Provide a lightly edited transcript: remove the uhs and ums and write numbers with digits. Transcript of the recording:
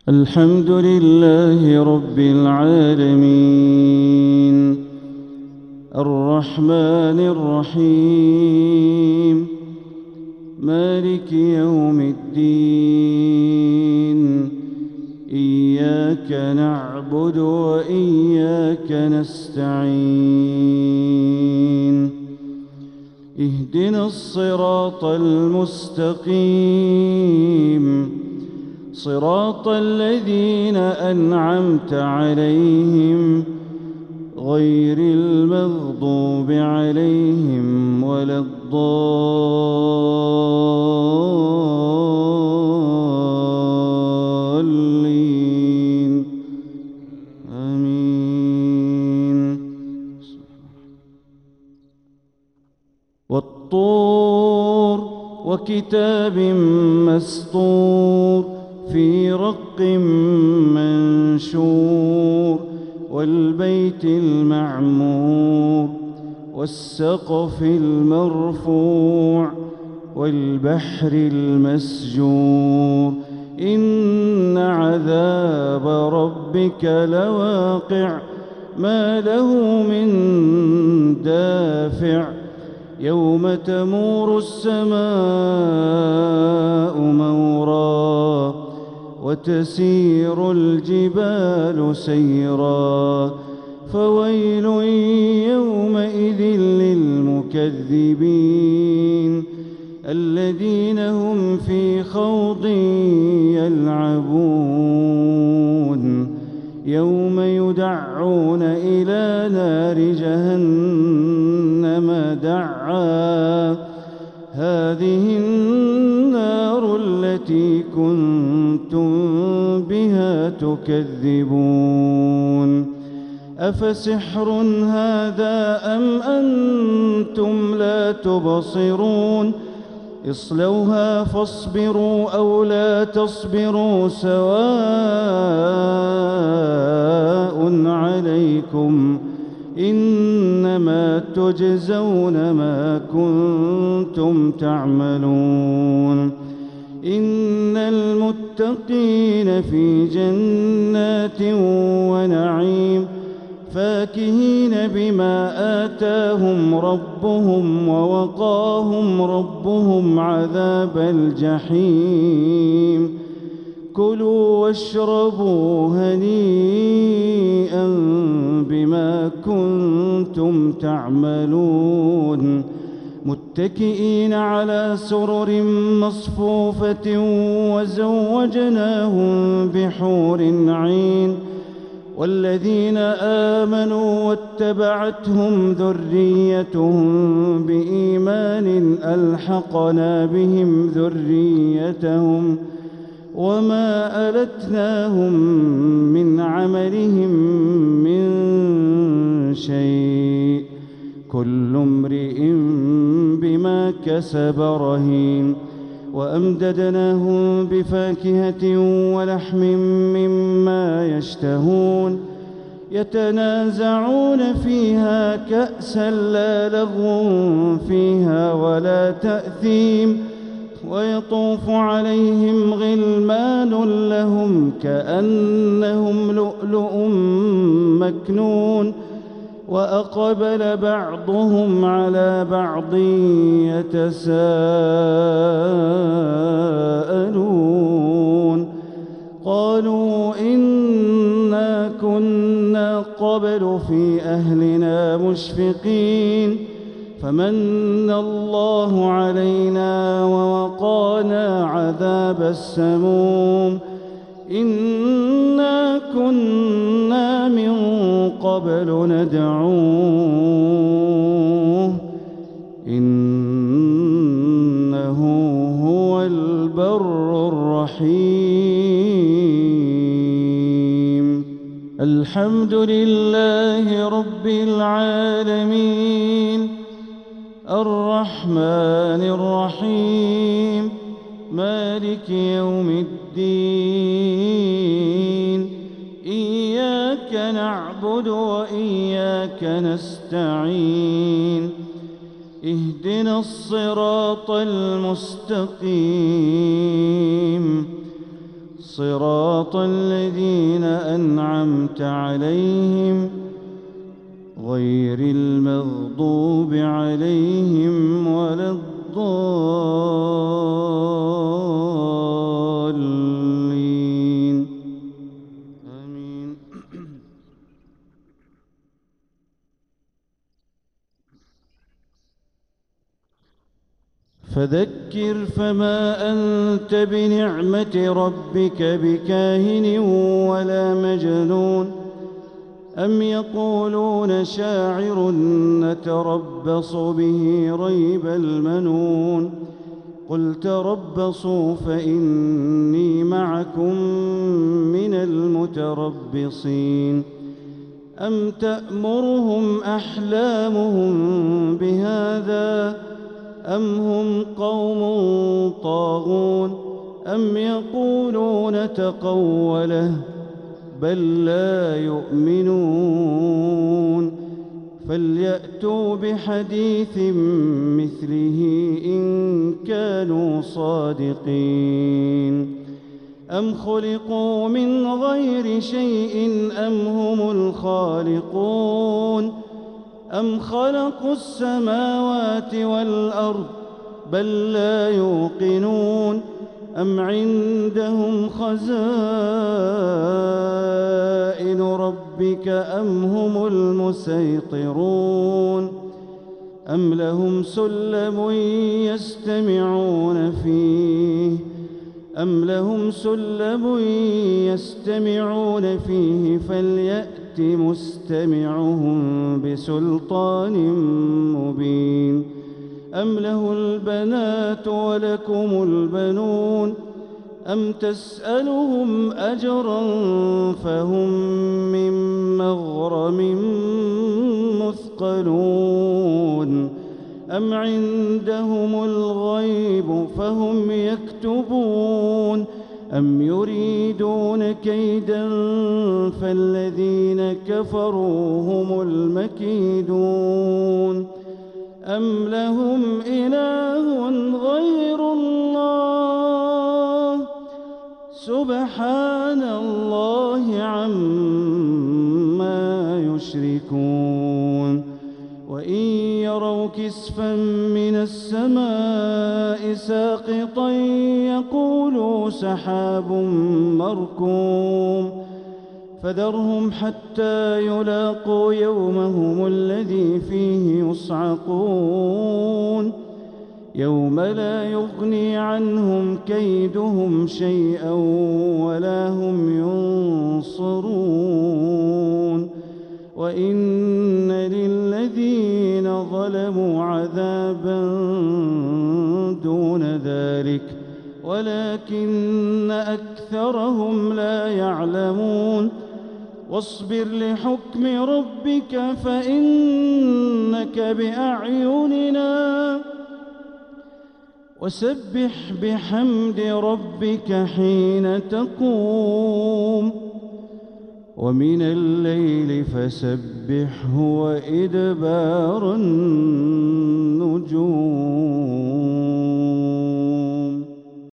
الحمد لله رب العالمين الرحمن الرحيم مالك يوم الدين إياك نعبد وإياك نستعين اهدنا الصراط المستقيم صراط الذين أنعمت عليهم غير المغضوب عليهم ولا الضالين آمين. والطور وكتاب مسطور في رق منشور والبيت المعمور والسقف المرفوع والبحر المسجور إن عذاب ربك لواقع ما له من دافع يوم تمور السماء مورا وتسير الجبال سيرا فويل يومئذ للمكذبين الذين هم في خوض يلعبون يوم يدعون إلى نار جهنم دعا هذه النار التي كنتم بها تكذبون أفسحر هذا أم أنتم لا تبصرون اصلوها فاصبروا أو لا تصبروا سواء عليكم إنما تجزون ما كنتم تعملون إن المتقين في جنات ونعيم فاكهين بما آتاهم ربهم ووقاهم ربهم عذاب الجحيم كلوا واشربوا هنيئا بما كنتم تعملون متكئين على سرر مصفوفة وزوجناهم بحور عين والذين آمنوا واتبعتهم ذريتهم بإيمان ألحقنا بهم ذريتهم وما ألتناهم من عملهم من شيء كل امرئ بما كسب رهين وأمددناهم بفاكهة ولحم مما يشتهون يتنازعون فيها كأسا لا لغو فيها ولا تأثيم ويطوف عليهم غلمان لهم كأنهم لؤلؤ مكنون وأقبل بعضهم على بعض يتساءلون قالوا إنا كنا قبل في أهلنا مشفقين فمن الله علينا ووقانا عذاب السموم إنا كنا من قبل ندعوه إنه هو البر الرحيم الحمد لله رب العالمين الرحمن الرحيم مالك يوم الدين إياك نعبد وإياك نستعين اهدنا الصراط المستقيم صراط الذين أنعمت عليهم غير المغضوب عليهم ولا الضالين آمين. فذكر فما أنت بنعمة ربك بكاهن ولا مجنون أم يقولون شاعر نتربص به ريب المنون قل تربصوا فإني معكم من المتربصين أم تأمرهم أحلامهم بهذا أم هم قوم طاغون أم يقولون تقوله بل لا يؤمنون فليأتوا بحديث مثله إن كانوا صادقين أم خلقوا من غير شيء أم هم الخالقون أم خلقوا السماوات والأرض بل لا يوقنون أم عندهم خزائن ربك أم هم المسيطرون أم لهم سلم يستمعون فيه فليأت مستمعهم بسلطان مبين أم له البنات ولكم البنون أم تسألهم أجرا فهم من مغرم مثقلون أم عندهم الغيب فهم يكتبون أم يريدون كيدا فالذين كفروا هم المكيدون أم لهم إله غير الله سبحان الله عما يشركون وإن يروا كسفا من السماء ساقطا يقولوا سحاب مركوم فذرهم حتى يلاقوا يومهم الذي فيه يصعقون يوم لا يغني عنهم كيدهم شيئا ولا هم ينصرون وإن للذين ظلموا عذابا دون ذلك ولكن أكثرهم لا يعلمون واصبر لحكم ربك فإنك بأعيننا وسبح بحمد ربك حين تقوم ومن الليل فسبحه وإدبار النجوم.